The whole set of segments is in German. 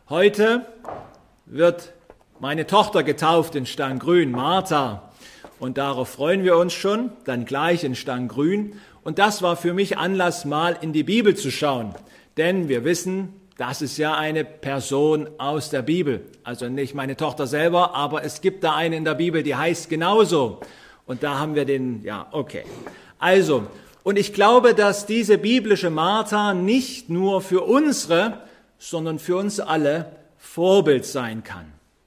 Heute wird meine Tochter getauft in Stanggrün, Martha. Und darauf freuen wir uns schon, dann gleich in Stanggrün. Und das war für mich Anlass, mal in die Bibel zu schauen. Denn wir wissen, das ist ja eine Person aus der Bibel. Also nicht meine Tochter selber, aber es gibt da eine in der Bibel, die heißt genauso. Und da haben wir Also, und ich glaube, dass diese biblische Martha nicht nur für unsere, sondern für uns alle Vorbild sein kann.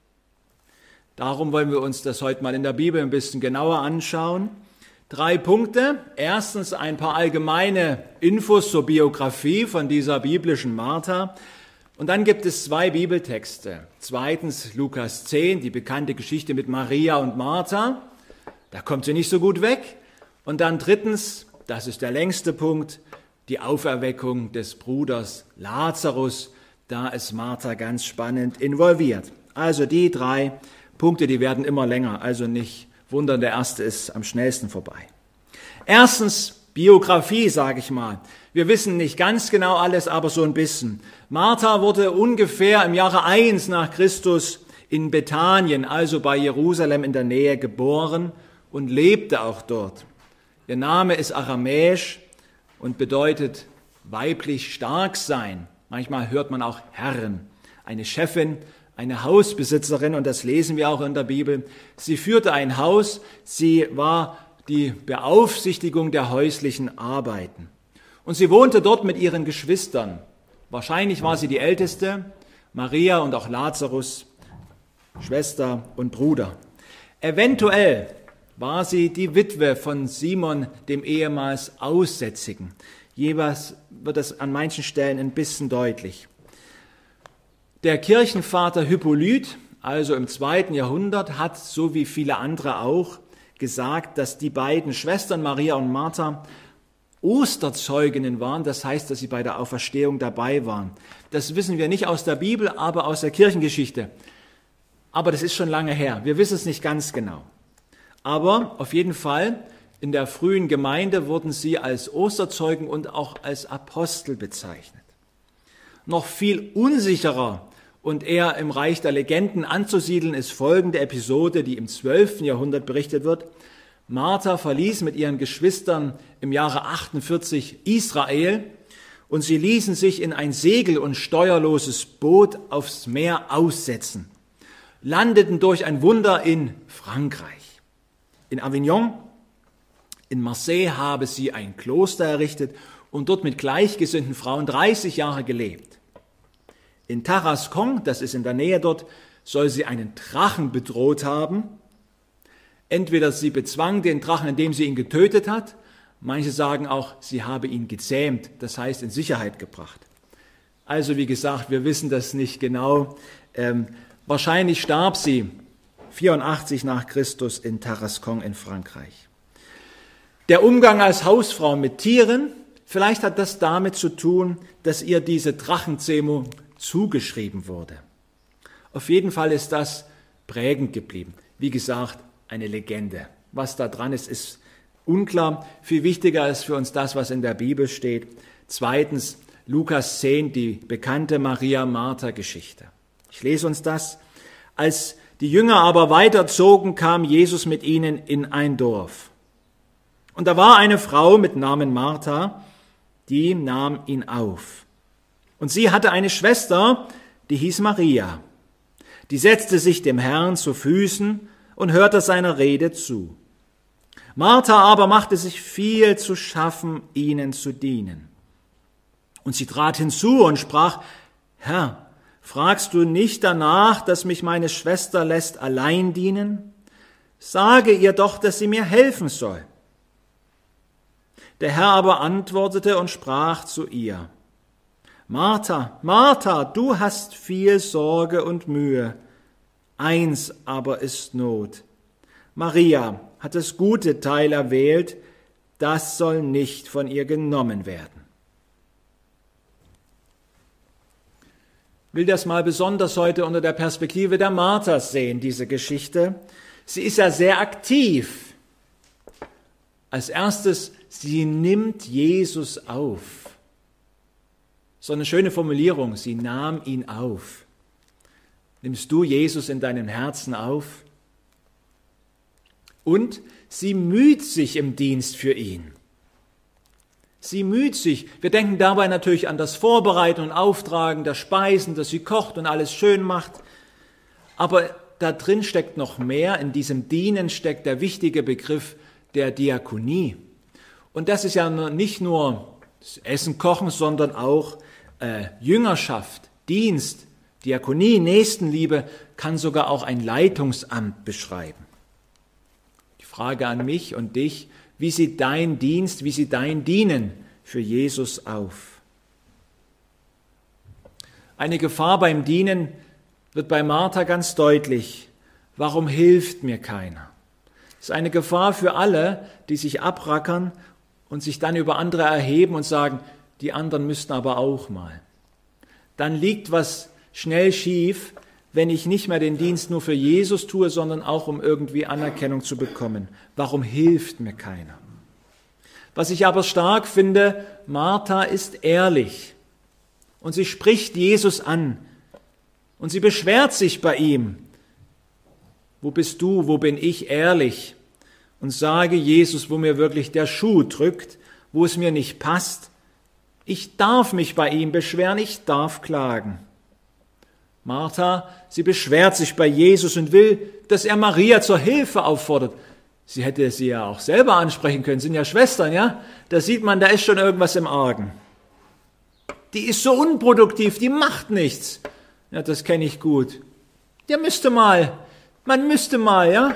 Darum wollen wir uns das heute mal in der Bibel ein bisschen genauer anschauen. 3 Punkte. Erstens ein paar allgemeine Infos zur Biografie von dieser biblischen Martha. Und dann gibt es 2 Bibeltexte. Zweitens Lukas 10, die bekannte Geschichte mit Maria und Martha. Da kommt sie nicht so gut weg. Und dann drittens, das ist der längste Punkt, die Auferweckung des Bruders Lazarus. Da ist Martha ganz spannend involviert. Also die 3 Punkte, die werden immer länger, also nicht wundern, der erste ist am schnellsten vorbei. Erstens Biografie, sage ich mal. Wir wissen nicht ganz genau alles, aber so ein bisschen. Martha wurde ungefähr im Jahre 1 nach Christus in Bethanien, also bei Jerusalem in der Nähe, geboren und lebte auch dort. Ihr Name ist aramäisch und bedeutet weiblich stark sein. Manchmal hört man auch Herrin, eine Chefin, eine Hausbesitzerin, und das lesen wir auch in der Bibel. Sie führte ein Haus, sie war die Beaufsichtigung der häuslichen Arbeiten. Und sie wohnte dort mit ihren Geschwistern. Wahrscheinlich war sie die Älteste, Maria und auch Lazarus, Schwester und Bruder. Eventuell war sie die Witwe von Simon, dem ehemals Aussätzigen. Jeweils wird das an manchen Stellen ein bisschen deutlich. Der Kirchenvater Hippolyt, also im 2. Jahrhundert, hat, so wie viele andere auch, gesagt, dass die beiden Schwestern Maria und Martha Osterzeuginnen waren. Das heißt, dass sie bei der Auferstehung dabei waren. Das wissen wir nicht aus der Bibel, aber aus der Kirchengeschichte. Aber das ist schon lange her. Wir wissen es nicht ganz genau. Aber auf jeden Fall, in der frühen Gemeinde wurden sie als Osterzeugen und auch als Apostel bezeichnet. Noch viel unsicherer und eher im Reich der Legenden anzusiedeln ist folgende Episode, die im 12. Jahrhundert berichtet wird. Martha verließ mit ihren Geschwistern im Jahre 48 Israel und sie ließen sich in ein segel- und steuerloses Boot aufs Meer aussetzen, landeten durch ein Wunder in Frankreich. In Avignon, in Marseille habe sie ein Kloster errichtet und dort mit gleichgesinnten Frauen 30 Jahre gelebt. In Tarascon, das ist in der Nähe dort, soll sie einen Drachen bedroht haben. Entweder sie bezwang den Drachen, indem sie ihn getötet hat. Manche sagen auch, sie habe ihn gezähmt, das heißt in Sicherheit gebracht. Also wie gesagt, wir wissen das nicht genau. Wahrscheinlich starb sie 84 nach Christus in Tarascon in Frankreich. Der Umgang als Hausfrau mit Tieren, vielleicht hat das damit zu tun, dass ihr diese Drachenzähmung zugeschrieben wurde. Auf jeden Fall ist das prägend geblieben. Wie gesagt, eine Legende. Was da dran ist, ist unklar. Viel wichtiger ist für uns das, was in der Bibel steht. Zweitens, Lukas 10, die bekannte Maria-Martha-Geschichte. Ich lese uns das. Als die Jünger aber weiterzogen, kam Jesus mit ihnen in ein Dorf. Und da war eine Frau mit Namen Martha, die nahm ihn auf. Und sie hatte eine Schwester, die hieß Maria. Die setzte sich dem Herrn zu Füßen und hörte seiner Rede zu. Martha aber machte sich viel zu schaffen, ihnen zu dienen. Und sie trat hinzu und sprach, Herr, fragst du nicht danach, dass mich meine Schwester lässt allein dienen? Sage ihr doch, dass sie mir helfen soll. Der Herr aber antwortete und sprach zu ihr, Martha, Martha, du hast viel Sorge und Mühe, eins aber ist Not. Maria hat das gute Teil erwählt, das soll nicht von ihr genommen werden. Ich will das mal besonders heute unter der Perspektive der Martha sehen, diese Geschichte. Sie ist ja sehr aktiv. Als erstes, sie nimmt Jesus auf. So eine schöne Formulierung, sie nahm ihn auf. Nimmst du Jesus in deinem Herzen auf? Und sie müht sich im Dienst für ihn. Sie müht sich. Wir denken dabei natürlich an das Vorbereiten und Auftragen der Speisen, dass sie kocht und alles schön macht. Aber da drin steckt noch mehr. In diesem Dienen steckt der wichtige Begriff der Diakonie. Und das ist ja nicht nur das Essen, Kochen, sondern auch Jüngerschaft, Dienst, Diakonie, Nächstenliebe kann sogar auch ein Leitungsamt beschreiben. Die Frage an mich und dich: Wie sieht dein Dienst, wie sieht dein Dienen für Jesus auf? Eine Gefahr beim Dienen wird bei Martha ganz deutlich. Warum hilft mir keiner? Das ist eine Gefahr für alle, die sich abrackern und sich dann über andere erheben und sagen, die anderen müssten aber auch mal. Dann liegt was schnell schief, wenn ich nicht mehr den Dienst nur für Jesus tue, sondern auch um irgendwie Anerkennung zu bekommen. Warum hilft mir keiner? Was ich aber stark finde, Martha ist ehrlich und sie spricht Jesus an und sie beschwert sich bei ihm. Wo bist du, wo bin ich ehrlich? Und sage Jesus, wo mir wirklich der Schuh drückt, wo es mir nicht passt. Ich darf mich bei ihm beschweren, ich darf klagen. Martha, sie beschwert sich bei Jesus und will, dass er Maria zur Hilfe auffordert. Sie hätte sie ja auch selber ansprechen können, sind ja Schwestern, ja? Da sieht man, da ist schon irgendwas im Argen. Die ist so unproduktiv, die macht nichts. Ja, das kenne ich gut. Man müsste mal, ja?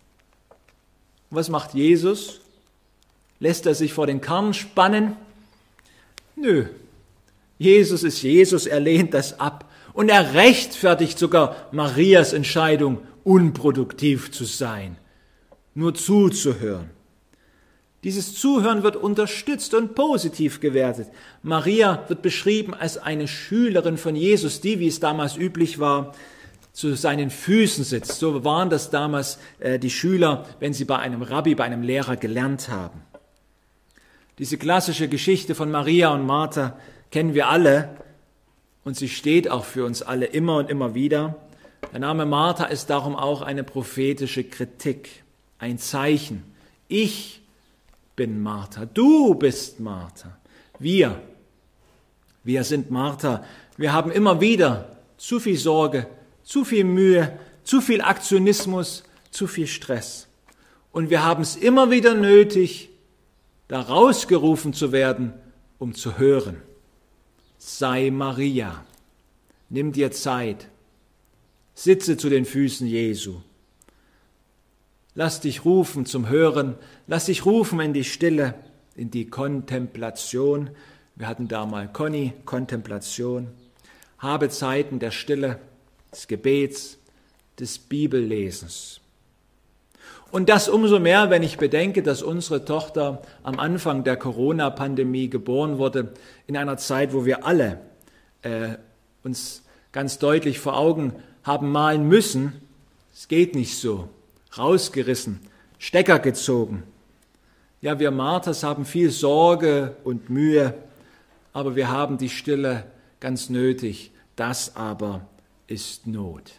Was macht Jesus? Lässt er sich vor den Karren spannen? Nö. Jesus ist Jesus, er lehnt das ab. Und er rechtfertigt sogar Marias Entscheidung, unproduktiv zu sein, nur zuzuhören. Dieses Zuhören wird unterstützt und positiv gewertet. Maria wird beschrieben als eine Schülerin von Jesus, die, wie es damals üblich war, zu seinen Füßen sitzt. So waren das damals die Schüler, wenn sie bei einem Rabbi, bei einem Lehrer gelernt haben. Diese klassische Geschichte von Maria und Martha kennen wir alle und sie steht auch für uns alle immer und immer wieder. Der Name Martha ist darum auch eine prophetische Kritik, ein Zeichen. Ich bin Martha, du bist Martha. Wir sind Martha. Wir haben immer wieder zu viel Sorge, zu viel Mühe, zu viel Aktionismus, zu viel Stress. Und wir haben es immer wieder nötig, da rausgerufen zu werden, um zu hören. Sei Maria, nimm dir Zeit, sitze zu den Füßen Jesu. Lass dich rufen zum Hören, lass dich rufen in die Stille, in die Kontemplation. Wir hatten da mal Conny, Kontemplation. Habe Zeiten der Stille, des Gebets, des Bibellesens. Und das umso mehr, wenn ich bedenke, dass unsere Tochter am Anfang der Corona-Pandemie geboren wurde, in einer Zeit, wo wir alle uns ganz deutlich vor Augen haben malen müssen, es geht nicht so, rausgerissen, Stecker gezogen. Ja, wir Marthas haben viel Sorge und Mühe, aber wir haben die Stille ganz nötig. Das aber ist Not.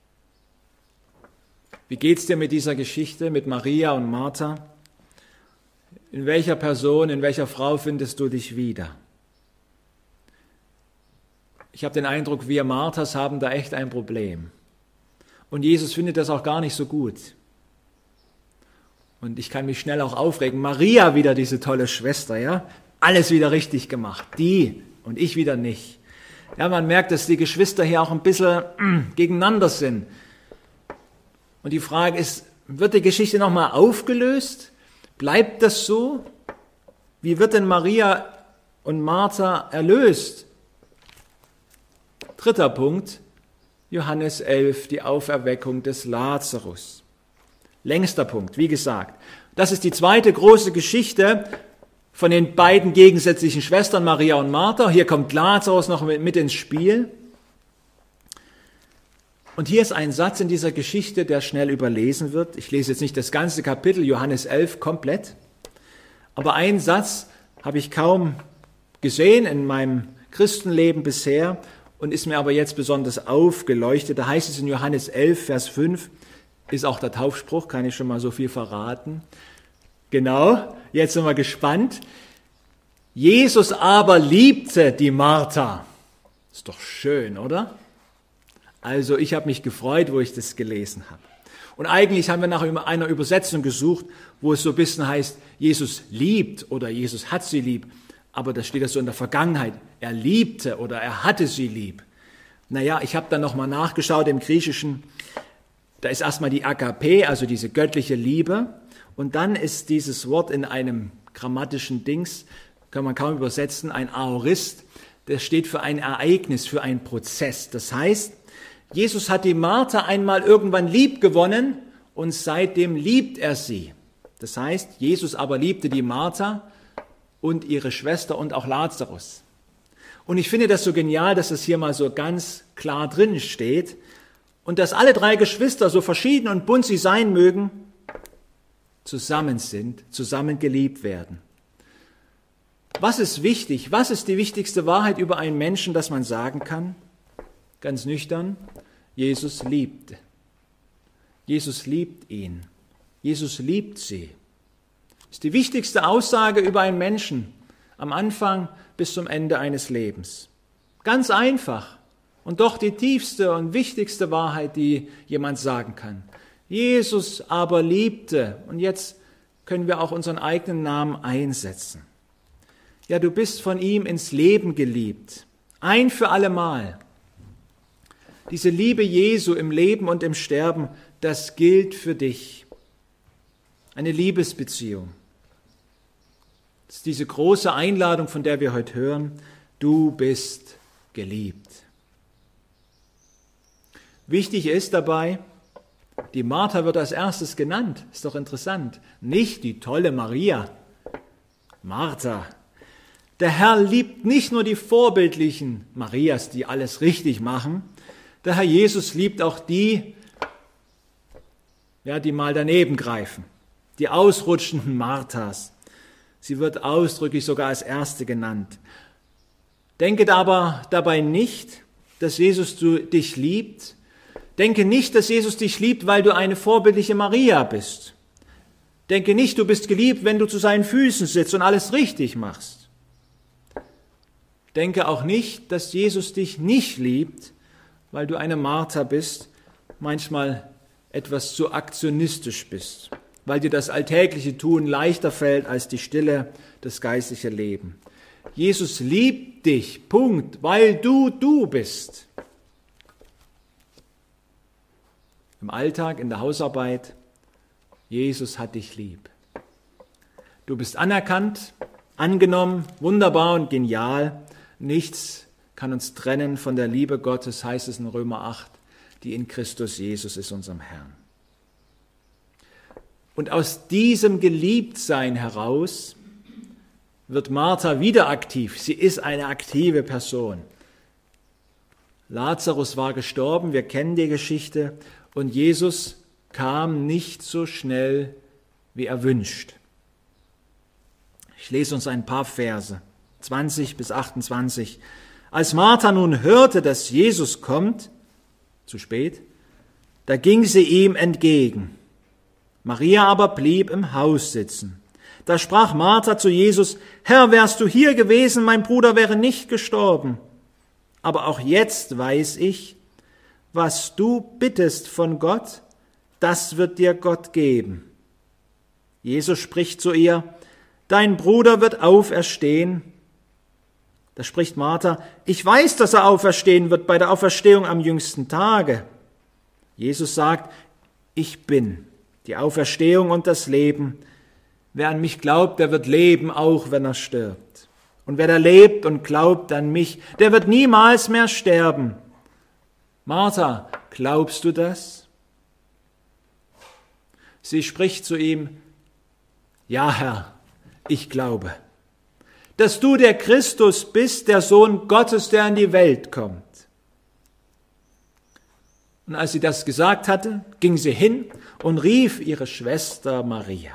Wie geht's dir mit dieser Geschichte, mit Maria und Martha? In welcher Person, in welcher Frau findest du dich wieder? Ich habe den Eindruck, wir Marthas haben da echt ein Problem. Und Jesus findet das auch gar nicht so gut. Und ich kann mich schnell auch aufregen. Maria wieder, diese tolle Schwester, ja? Alles wieder richtig gemacht. Die und ich wieder nicht. Ja, man merkt, dass die Geschwister hier auch ein bisschen gegeneinander sind. Und die Frage ist, wird die Geschichte nochmal aufgelöst? Bleibt das so? Wie wird denn Maria und Martha erlöst? Dritter Punkt, Johannes 11, die Auferweckung des Lazarus. Längster Punkt, wie gesagt. Das ist die zweite große Geschichte von den beiden gegensätzlichen Schwestern Maria und Martha. Hier kommt Lazarus noch mit ins Spiel. Und hier ist ein Satz in dieser Geschichte, der schnell überlesen wird. Ich lese jetzt nicht das ganze Kapitel, Johannes 11, komplett. Aber einen Satz habe ich kaum gesehen in meinem Christenleben bisher. und ist mir aber jetzt besonders aufgeleuchtet. Da heißt es in Johannes 11, Vers 5, ist auch der Taufspruch, kann ich schon mal so viel verraten. Genau, jetzt sind wir gespannt. Jesus aber liebte die Martha. Ist doch schön, oder? Also ich habe mich gefreut, wo ich das gelesen habe. Und eigentlich haben wir nach einer Übersetzung gesucht, wo es so ein bisschen heißt, Jesus liebt oder Jesus hat sie lieb. Aber das steht ja so in der Vergangenheit. Er liebte oder er hatte sie lieb. Naja, ich habe dann nochmal nachgeschaut im Griechischen. Da ist erstmal die Agape, also diese göttliche Liebe. Und dann ist dieses Wort in einem grammatischen Dings, kann man kaum übersetzen, ein Aorist. Das steht für ein Ereignis, für einen Prozess. Das heißt, Jesus hat die Martha einmal irgendwann lieb gewonnen und seitdem liebt er sie. Das heißt, Jesus aber liebte die Martha und ihre Schwester und auch Lazarus. Und ich finde das so genial, dass das hier mal so ganz klar drin steht und dass alle drei Geschwister, so verschieden und bunt sie sein mögen, zusammen sind, zusammen geliebt werden. Was ist wichtig? Was ist die wichtigste Wahrheit über einen Menschen, dass man sagen kann? Ganz nüchtern, Jesus liebt. Jesus liebt ihn. Jesus liebt sie. Das ist die wichtigste Aussage über einen Menschen am Anfang bis zum Ende eines Lebens. Ganz einfach und doch die tiefste und wichtigste Wahrheit, die jemand sagen kann. Jesus aber liebte, und jetzt können wir auch unseren eigenen Namen einsetzen. Ja, du bist von ihm ins Leben geliebt, ein für allemal. Diese Liebe Jesu im Leben und im Sterben, das gilt für dich. Eine Liebesbeziehung. Das ist diese große Einladung, von der wir heute hören. Du bist geliebt. Wichtig ist dabei, die Martha wird als erstes genannt. Ist doch interessant. Nicht die tolle Maria. Martha. Der Herr liebt nicht nur die vorbildlichen Marias, die alles richtig machen. Der Herr Jesus liebt auch die, die mal daneben greifen. Die ausrutschenden Marthas. Sie wird ausdrücklich sogar als Erste genannt. Denke aber dabei nicht, dass Jesus dich liebt. Denke nicht, dass Jesus dich liebt, weil du eine vorbildliche Maria bist. Denke nicht, du bist geliebt, wenn du zu seinen Füßen sitzt und alles richtig machst. Denke auch nicht, dass Jesus dich nicht liebt, weil du eine Martha bist, manchmal etwas zu aktionistisch bist, weil dir das alltägliche Tun leichter fällt als die Stille, das geistliche Leben. Jesus liebt dich, Punkt, weil du bist. Im Alltag, in der Hausarbeit, Jesus hat dich lieb. Du bist anerkannt, angenommen, wunderbar und genial. Nichts kann uns trennen von der Liebe Gottes, heißt es in Römer 8, die in Christus Jesus ist, unserem Herrn. Und aus diesem Geliebtsein heraus wird Martha wieder aktiv. Sie ist eine aktive Person. Lazarus war gestorben, wir kennen die Geschichte, und Jesus kam nicht so schnell, wie erwünscht. Ich lese uns ein paar Verse, 20 bis 28. Als Martha nun hörte, dass Jesus kommt, zu spät, da ging sie ihm entgegen. Maria aber blieb im Haus sitzen. Da sprach Martha zu Jesus: Herr, wärst du hier gewesen, mein Bruder wäre nicht gestorben. Aber auch jetzt weiß ich, was du bittest von Gott, das wird dir Gott geben. Jesus spricht zu ihr: Dein Bruder wird auferstehen. Da spricht Martha: Ich weiß, dass er auferstehen wird bei der Auferstehung am jüngsten Tage. Jesus sagt: Ich bin die Auferstehung und das Leben. Wer an mich glaubt, der wird leben, auch wenn er stirbt. Und wer da lebt und glaubt an mich, der wird niemals mehr sterben. Martha, glaubst du das? Sie spricht zu ihm: Ja, Herr, ich glaube, dass du der Christus bist, der Sohn Gottes, der in die Welt kommt. Und als sie das gesagt hatte, ging sie hin und rief ihre Schwester Maria.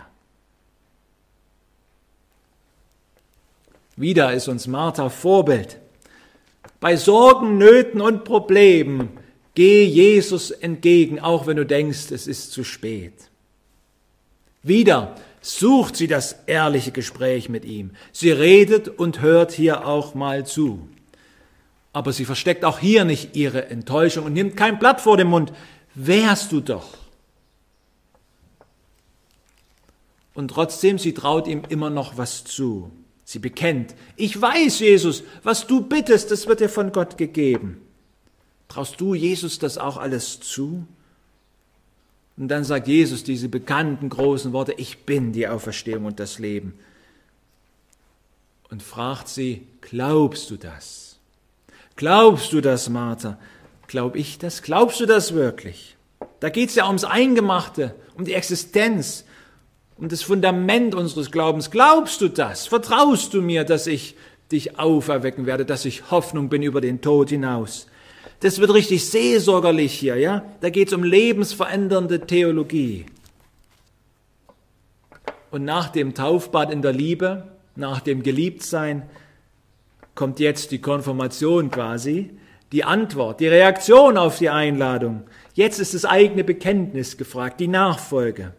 Wieder ist uns Martha Vorbild. Bei Sorgen, Nöten und Problemen geh Jesus entgegen, auch wenn du denkst, es ist zu spät. Wieder sucht sie das ehrliche Gespräch mit ihm. Sie redet und hört hier auch mal zu. Aber sie versteckt auch hier nicht ihre Enttäuschung und nimmt kein Blatt vor den Mund. Wärst du doch. Und trotzdem, sie traut ihm immer noch was zu. Sie bekennt, ich weiß, Jesus, was du bittest, das wird dir von Gott gegeben. Traust du Jesus das auch alles zu? Und dann sagt Jesus diese bekannten großen Worte, ich bin die Auferstehung und das Leben. Und fragt sie, glaubst du das? Glaubst du das, Martha? Glaub ich das? Glaubst du das wirklich? Da geht es ja ums Eingemachte, um die Existenz, um das Fundament unseres Glaubens. Glaubst du das? Vertraust du mir, dass ich dich auferwecken werde, dass ich Hoffnung bin über den Tod hinaus? Das wird richtig seelsorgerlich hier, ja? Da geht es um lebensverändernde Theologie. Und nach dem Taufbad in der Liebe, nach dem Geliebtsein, kommt jetzt die Konfirmation quasi, die Antwort, die Reaktion auf die Einladung. Jetzt ist das eigene Bekenntnis gefragt, die Nachfolge.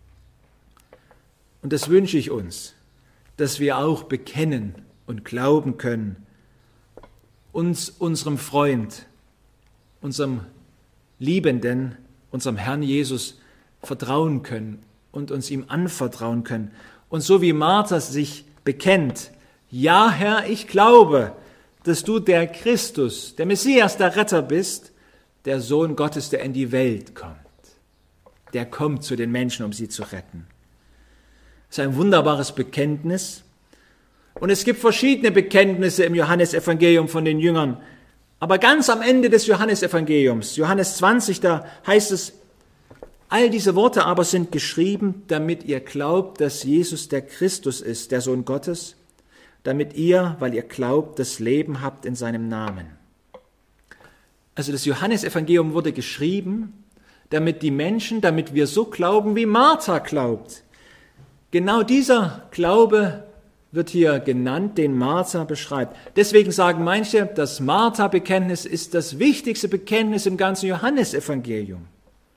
Und das wünsche ich uns, dass wir auch bekennen und glauben können, uns unserem Freund, unserem Liebenden, unserem Herrn Jesus vertrauen können und uns ihm anvertrauen können. Und so wie Martha sich bekennt, ja Herr, ich glaube, dass du der Christus, der Messias, der Retter bist, der Sohn Gottes, der in die Welt kommt. Der kommt zu den Menschen, um sie zu retten. Das ist ein wunderbares Bekenntnis. Und es gibt verschiedene Bekenntnisse im Johannesevangelium von den Jüngern. Aber ganz am Ende des Johannesevangeliums, Johannes 20, da heißt es, all diese Worte aber sind geschrieben, damit ihr glaubt, dass Jesus der Christus ist, der Sohn Gottes, damit ihr, weil ihr glaubt, das Leben habt in seinem Namen. Also das Johannesevangelium wurde geschrieben, damit die Menschen, damit wir so glauben, wie Martha glaubt. Genau dieser Glaube wird hier genannt, den Martha beschreibt. Deswegen sagen manche, das Martha-Bekenntnis ist das wichtigste Bekenntnis im ganzen Johannesevangelium.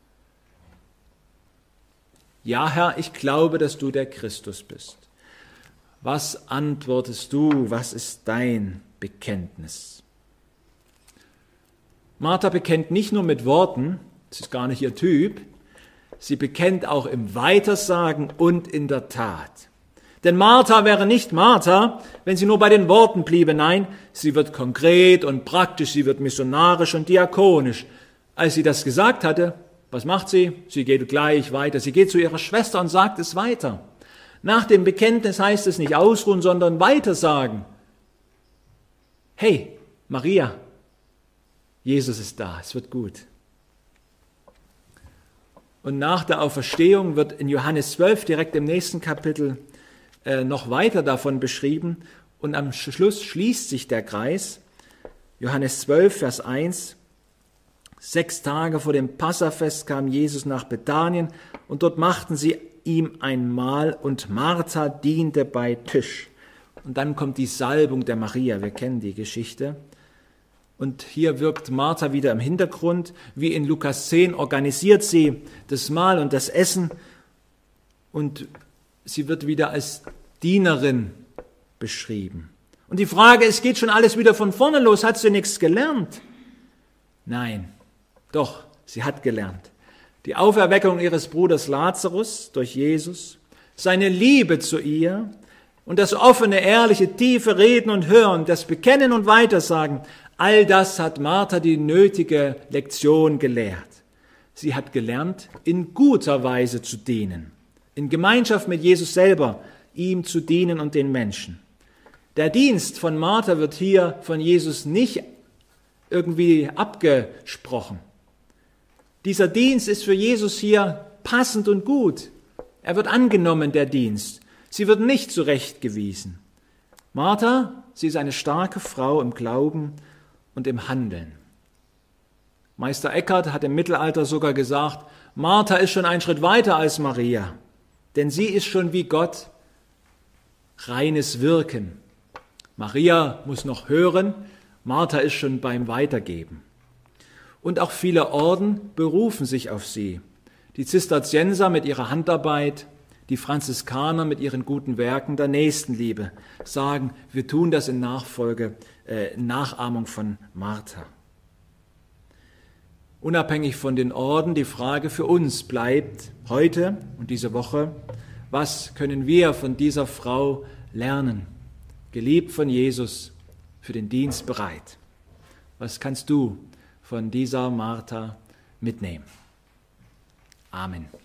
Ja, Herr, ich glaube, dass du der Christus bist. Was antwortest du? Was ist dein Bekenntnis? Martha bekennt nicht nur mit Worten, das ist gar nicht ihr Typ, sie bekennt auch im Weitersagen und in der Tat. Denn Martha wäre nicht Martha, wenn sie nur bei den Worten bliebe. Nein, sie wird konkret und praktisch, sie wird missionarisch und diakonisch. Als sie das gesagt hatte, was macht sie? Sie geht gleich weiter. Sie geht zu ihrer Schwester und sagt es weiter. Nach dem Bekenntnis heißt es nicht ausruhen, sondern weitersagen. Hey, Maria, Jesus ist da, es wird gut. Und nach der Auferstehung wird in Johannes 12, direkt im nächsten Kapitel, noch weiter davon beschrieben. Und am Schluss schließt sich der Kreis. Johannes 12, Vers 1. 6 Tage vor dem Passafest kam Jesus nach Bethanien und dort machten sie ihm ein Mahl und Martha diente bei Tisch. Und dann kommt die Salbung der Maria, wir kennen die Geschichte. Und hier wirkt Martha wieder im Hintergrund. Wie in Lukas 10 organisiert sie das Mahl und das Essen. Und sie wird wieder als Dienerin beschrieben. Und die Frage, es geht schon alles wieder von vorne los. Hat sie nichts gelernt? Nein, doch, sie hat gelernt. Die Auferweckung ihres Bruders Lazarus durch Jesus, seine Liebe zu ihr und das offene, ehrliche, tiefe Reden und Hören, das Bekennen und Weitersagen, all das hat Martha die nötige Lektion gelehrt. Sie hat gelernt, in guter Weise zu dienen, in Gemeinschaft mit Jesus selber, ihm zu dienen und den Menschen. Der Dienst von Martha wird hier von Jesus nicht irgendwie abgesprochen. Dieser Dienst ist für Jesus hier passend und gut. Er wird angenommen, der Dienst. Sie wird nicht zurechtgewiesen. Martha, sie ist eine starke Frau im Glauben und im Handeln. Meister Eckhart hat im Mittelalter sogar gesagt, Martha ist schon einen Schritt weiter als Maria, denn sie ist schon wie Gott, reines Wirken. Maria muss noch hören Martha ist schon beim Weitergeben. Und auch viele Orden berufen sich auf sie. Die Zisterzienser mit ihrer Handarbeit, die Franziskaner mit ihren guten Werken der Nächstenliebe sagen, wir tun das in Nachahmung von Martha. Unabhängig von den Orden, die Frage für uns bleibt heute und diese Woche, was können wir von dieser Frau lernen? Geliebt von Jesus, für den Dienst bereit. Was kannst du von dieser Martha mitnehmen? Amen.